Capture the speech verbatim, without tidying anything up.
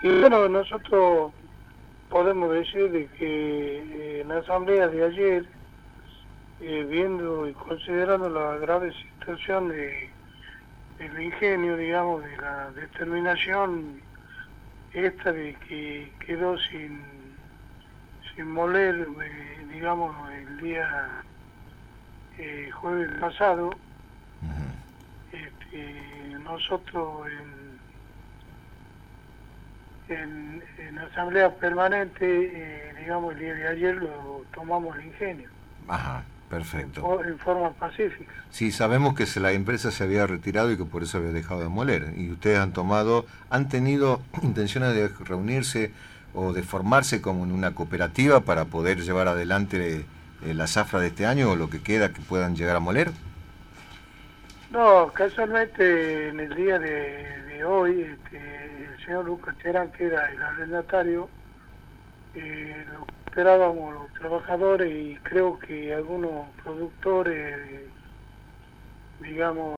Y bueno, nosotros podemos decir de que eh, en la asamblea de ayer, eh, viendo y considerando la grave situación de, del ingenio, digamos, de la determinación esta de que quedó sin, sin moler, eh, digamos, el día eh, jueves pasado, este, nosotros en, en, en asamblea permanente, eh, digamos, el día de ayer lo tomamos el ingenio. Ajá, En, perfecto. for, en forma pacífica. Sí, sabemos que se, la empresa se había retirado y que por eso había dejado de moler. Y ustedes han tomado, han tenido intenciones de reunirse o de formarse como en una cooperativa para poder llevar adelante eh, la zafra de este año o lo que queda que puedan llegar a moler. No, casualmente en el día de, de hoy, este, el señor Lucas Terán, que era el arrendatario, eh, lo esperábamos los trabajadores y creo que algunos productores, digamos,